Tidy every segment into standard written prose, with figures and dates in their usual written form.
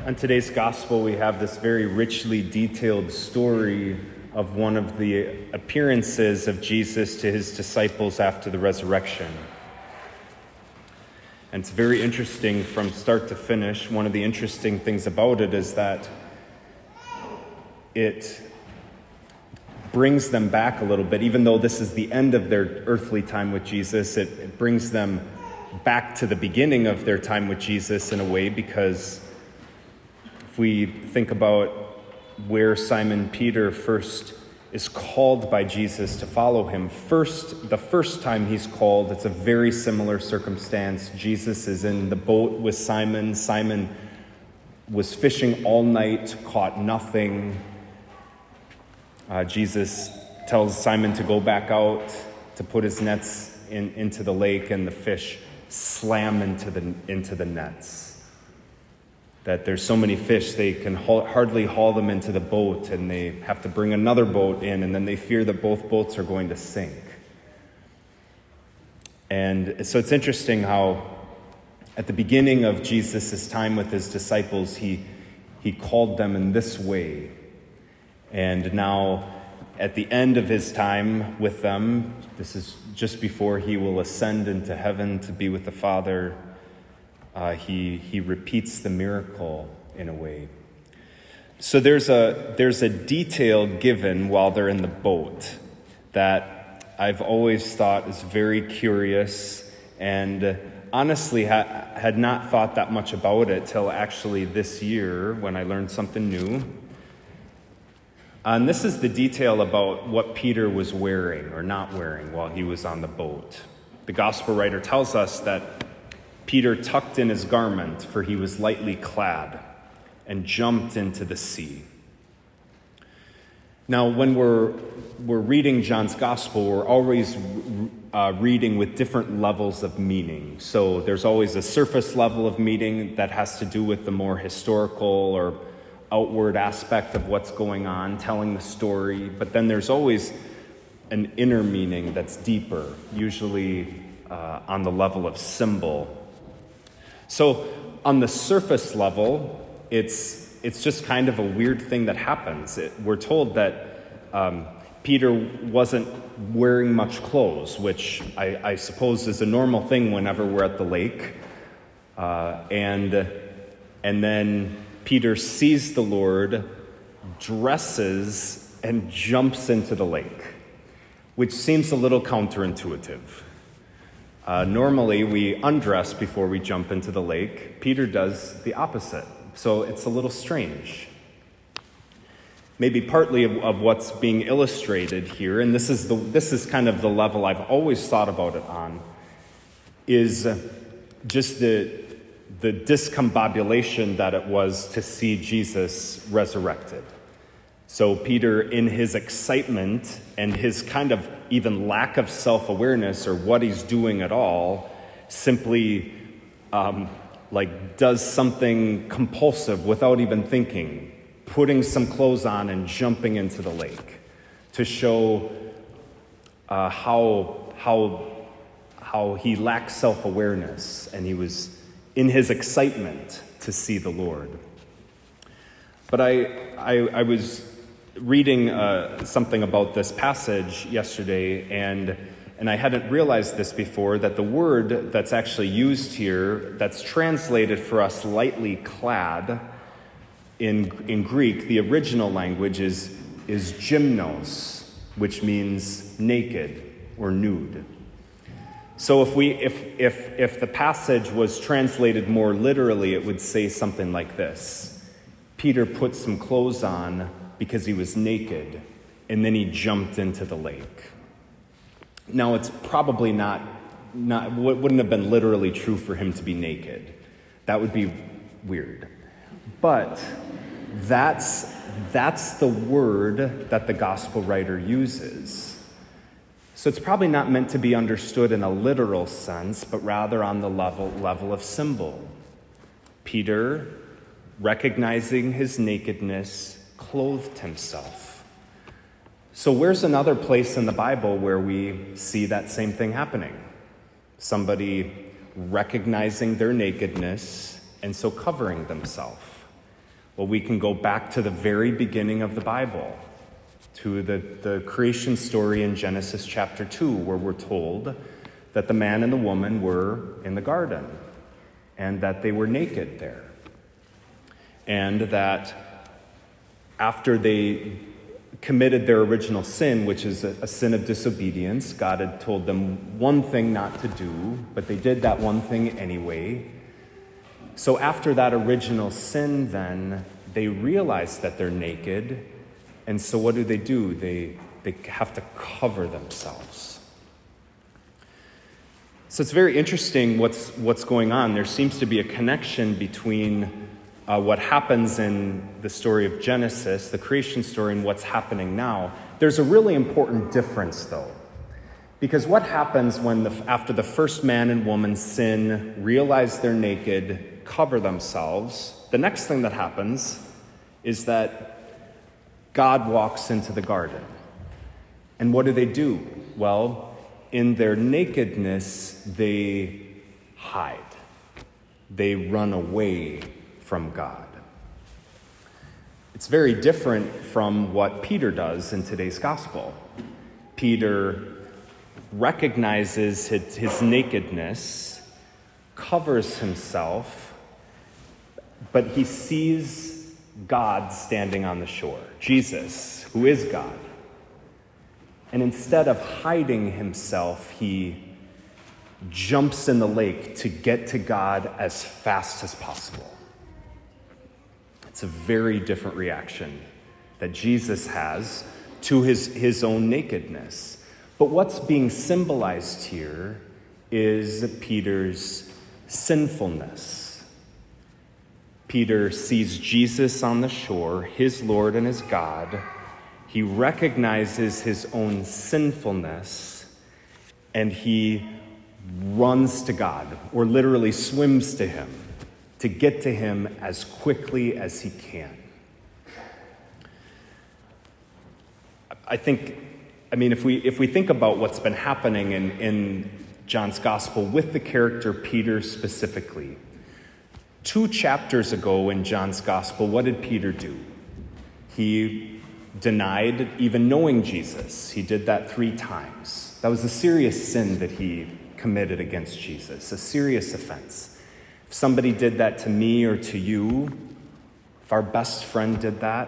On today's gospel, we have this very richly detailed story of one of the appearances of Jesus to his disciples after the resurrection. And it's very interesting from start to finish. One of the interesting things about it is that it brings them back a little bit. Even though this is the end of their earthly time with Jesus, it brings them back to the beginning of their time with Jesus in a way, because if we think about where Simon Peter first is called by Jesus to follow him, the first time he's called, it's a very similar circumstance. Jesus is in the boat with Simon. Simon was fishing all night, caught nothing. Jesus tells Simon to go back out to put his nets into the lake, and the fish slam into the nets. That there's so many fish they can hardly haul them into the boat, and they have to bring another boat in, and then they fear that both boats are going to sink. And so it's interesting how at the beginning of Jesus' time with his disciples, he called them in this way. And now at the end of his time with them, this is just before he will ascend into heaven to be with the Father, he repeats the miracle in a way. So there's a detail given while they're in the boat that I've always thought is very curious, and honestly had not thought that much about it till actually this year when I learned something new. And this is the detail about what Peter was wearing or not wearing while he was on the boat. The gospel writer tells us that Peter tucked in his garment, for he was lightly clad, and jumped into the sea. Now, when we're reading John's gospel, we're always reading with different levels of meaning. So there's always a surface level of meaning that has to do with the more historical or outward aspect of what's going on, telling the story. But then there's always an inner meaning that's deeper, usually on the level of symbol. So on the surface level, it's just kind of a weird thing that happens. We're told that Peter wasn't wearing much clothes, which I suppose is a normal thing whenever we're at the lake. And then Peter sees the Lord, dresses, and jumps into the lake, which seems a little counterintuitive. Normally, we undress before we jump into the lake. Peter does the opposite, so it's a little strange. Maybe partly of what's being illustrated here, and this is kind of the level I've always thought about it on, is just the discombobulation that it was to see Jesus resurrected. So Peter, in his excitement and his kind of even lack of self-awareness or what he's doing at all, simply does something compulsive without even thinking, putting some clothes on and jumping into the lake to show how he lacks self-awareness, and he was in his excitement to see the Lord. But I was reading something about this passage yesterday, and I hadn't realized this before, that the word that's actually used here, that's translated for us lightly clad, in Greek, the original language is gymnos, which means naked or nude. So if the passage was translated more literally, it would say something like this: Peter put some clothes on because he was naked, and then he jumped into the lake. Now, it's probably not wouldn't have been literally true for him to be naked. That would be weird. But that's the word that the gospel writer uses. So it's probably not meant to be understood in a literal sense, but rather on the level of symbol. Peter, recognizing his nakedness, clothed himself. So where's another place in the Bible where we see that same thing happening? Somebody recognizing their nakedness and so covering themselves. Well, we can go back to the very beginning of the Bible, to the creation story in Genesis chapter 2, where we're told that the man and the woman were in the garden and that they were naked there. And that after they committed their original sin, which is a sin of disobedience, God had told them one thing not to do, but they did that one thing anyway. So after that original sin, then, they realize that they're naked, and so what do? They have to cover themselves. So it's very interesting what's going on. There seems to be a connection between what happens in the story of Genesis, the creation story, and what's happening now. There's a really important difference, though. Because what happens when after the first man and woman sin, realize they're naked, cover themselves, the next thing that happens is that God walks into the garden. And what do? Well, in their nakedness, they hide. They run away from God. It's very different from what Peter does in today's gospel. Peter recognizes his nakedness, covers himself, but he sees God standing on the shore, Jesus, who is God. And instead of hiding himself, he jumps in the lake to get to God as fast as possible. It's a very different reaction that Jesus has to his own nakedness. But what's being symbolized here is Peter's sinfulness. Peter sees Jesus on the shore, his Lord and his God. He recognizes his own sinfulness, and he runs to God, or literally swims to him, to get to him as quickly as he can. If we think about what's been happening in John's gospel with the character Peter specifically, 2 chapters ago in John's gospel, what did Peter do? He denied even knowing Jesus. He did that 3 times. That was a serious sin that he committed against Jesus, a serious offense. If somebody did that to me or to you, if our best friend did that,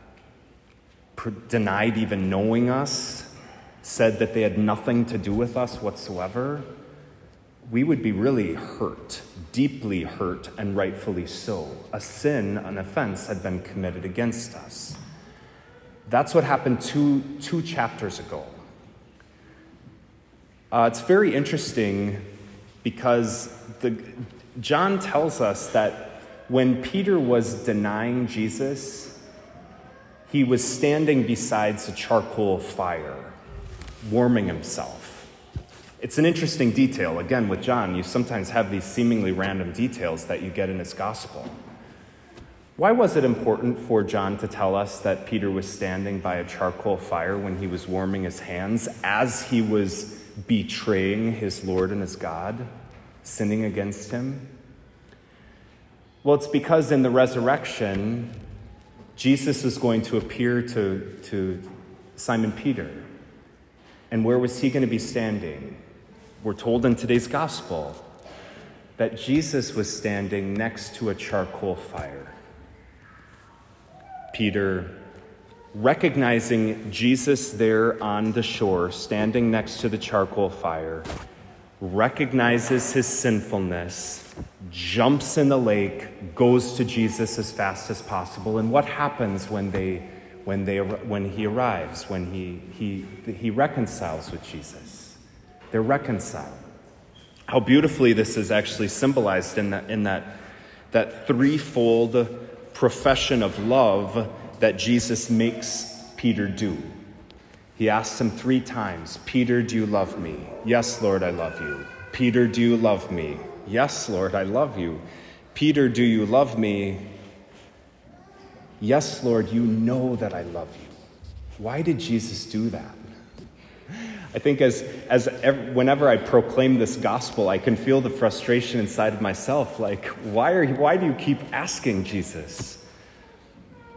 denied even knowing us, said that they had nothing to do with us whatsoever, we would be really hurt, deeply hurt, and rightfully so. A sin, an offense, had been committed against us. That's what happened two chapters ago. It's very interesting because John tells us that when Peter was denying Jesus, he was standing beside a charcoal fire, warming himself. It's an interesting detail. Again, with John, you sometimes have these seemingly random details that you get in his gospel. Why was it important for John to tell us that Peter was standing by a charcoal fire when he was warming his hands as he was betraying his Lord and his God, sinning against him? Well, it's because in the resurrection, Jesus is going to appear to Simon Peter. And where was he going to be standing? We're told in today's gospel that Jesus was standing next to a charcoal fire. Peter, recognizing Jesus there on the shore, standing next to the charcoal fire, recognizes his sinfulness, jumps in the lake, goes to Jesus as fast as possible. And what happens when he arrives, when he reconciles with Jesus? They're reconciled. How beautifully this is actually symbolized in that threefold profession of love that Jesus makes Peter do. He asks him 3 times, Peter, do you love me? Yes, Lord, I love you. Peter, do you love me? Yes, Lord, I love you. Peter, do you love me? Yes, Lord, you know that I love you. Why did Jesus do that? I think whenever I proclaim this gospel, I can feel the frustration inside of myself. Like, why do you keep asking, Jesus?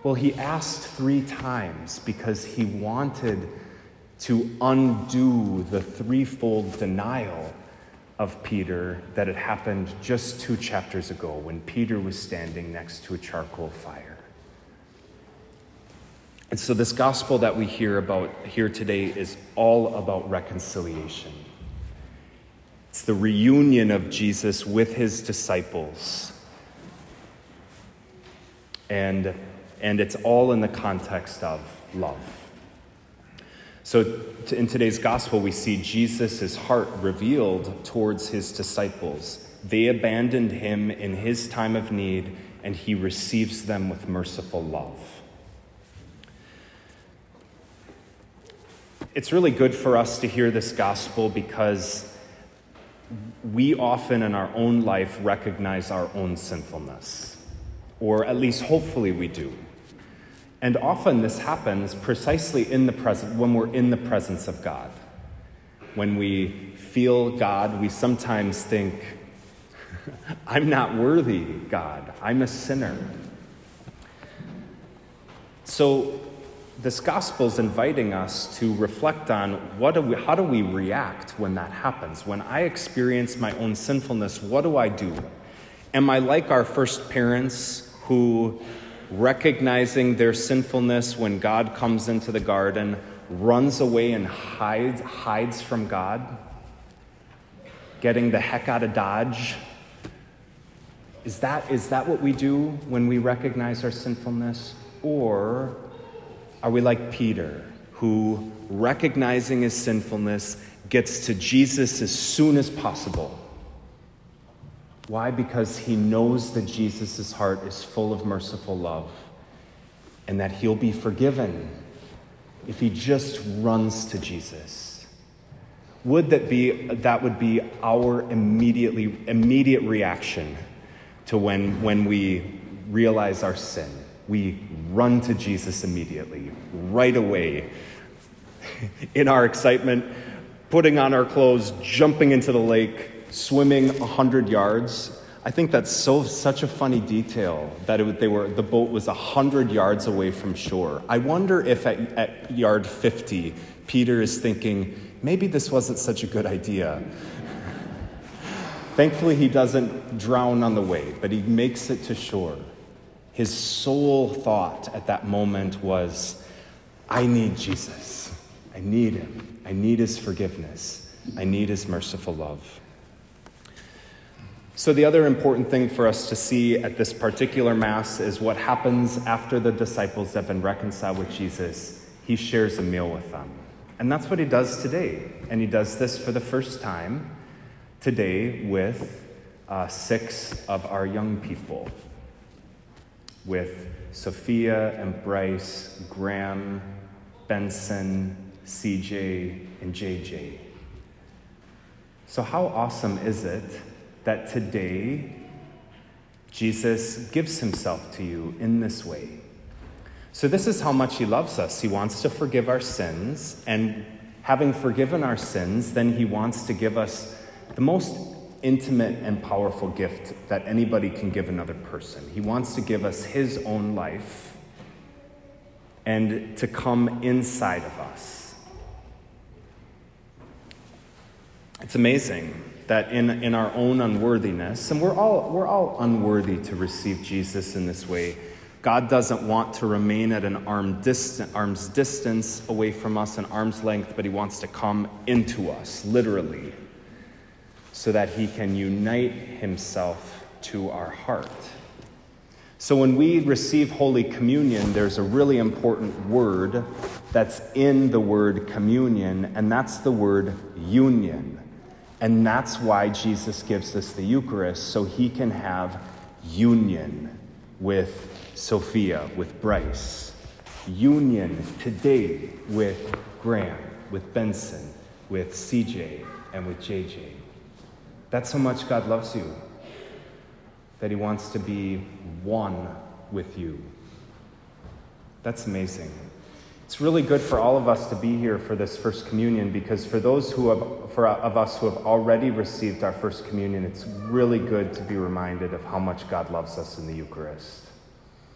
Well, he asked 3 times because he wanted to undo the threefold denial of Peter that had happened just 2 chapters ago when Peter was standing next to a charcoal fire. And so this gospel that we hear about here today is all about reconciliation. It's the reunion of Jesus with his disciples. And it's all in the context of love. So in today's gospel, we see Jesus' heart revealed towards his disciples. They abandoned him in his time of need, and he receives them with merciful love. It's really good for us to hear this gospel because we often in our own life recognize our own sinfulness, or at least hopefully we do. And often this happens precisely when we're in the presence of God. When we feel God, we sometimes think, I'm not worthy, God. I'm a sinner. So this gospel is inviting us to reflect on how do we react when that happens? When I experience my own sinfulness, what do I do? Am I like our first parents who, recognizing their sinfulness when God comes into the garden, runs away and hides from God, getting the heck out of Dodge? Is that what we do when we recognize our sinfulness? Or are we like Peter, who, recognizing his sinfulness, gets to Jesus as soon as possible? Why? Because he knows that Jesus' heart is full of merciful love and that he'll be forgiven if he just runs to Jesus. That would be our immediate reaction to when we realize our sin. We run to Jesus immediately, right away. In our excitement, putting on our clothes, jumping into the lake, swimming 100 yards. I think that's such a funny detail that the boat was 100 yards away from shore. I wonder if at yard 50, Peter is thinking, maybe this wasn't such a good idea. Thankfully, he doesn't drown on the way, but he makes it to shore. His sole thought at that moment was, I need Jesus. I need him. I need his forgiveness. I need his merciful love. So the other important thing for us to see at this particular Mass is what happens after the disciples have been reconciled with Jesus. He shares a meal with them. And that's what he does today. And he does this for the first time today with 6 of our young people. With Sophia and Bryce, Graham, Benson, CJ, and JJ. So how awesome is it that today Jesus gives himself to you in this way? So this is how much he loves us. He wants to forgive our sins, and having forgiven our sins, then he wants to give us the most intimate and powerful gift that anybody can give another person. He wants to give us his own life and to come inside of us. It's amazing that in our own unworthiness, and we're all unworthy to receive Jesus in this way, God doesn't want to remain at an arm's distance away from us, an arm's length, but he wants to come into us, literally, so that he can unite himself to our heart. So when we receive Holy Communion, there's a really important word that's in the word communion, and that's the word union. And that's why Jesus gives us the Eucharist, so he can have union with Sophia, with Bryce. Union today with Graham, with Benson, with CJ, and with JJ. That's how much God loves you, that he wants to be one with you. That's amazing. It's really good for all of us to be here for this First Communion, because for those of us who have already received our First Communion, it's really good to be reminded of how much God loves us in the Eucharist.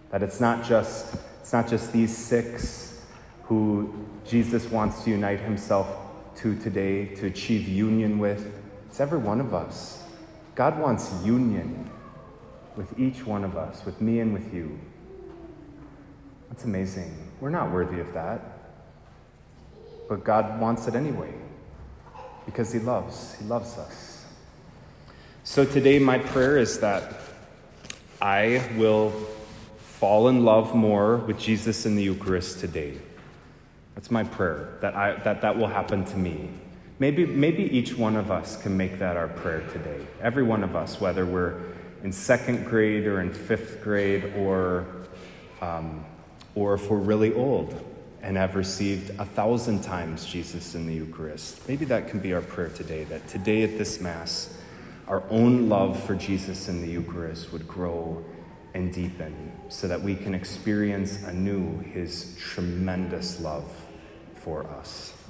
That it's not just these 6 who Jesus wants to unite himself to today, to achieve union with. It's every one of us. God wants union with each one of us, with me and with you. That's amazing. We're not worthy of that. But God wants it anyway, because he loves us. So today my prayer is that I will fall in love more with Jesus in the Eucharist today. That's my prayer, that will happen to me. Maybe each one of us can make that our prayer today. Every one of us, whether we're in 2nd grade or in 5th grade, or if we're really old and have received 1,000 times Jesus in the Eucharist. Maybe that can be our prayer today, that today at this Mass, our own love for Jesus in the Eucharist would grow and deepen, so that we can experience anew his tremendous love for us.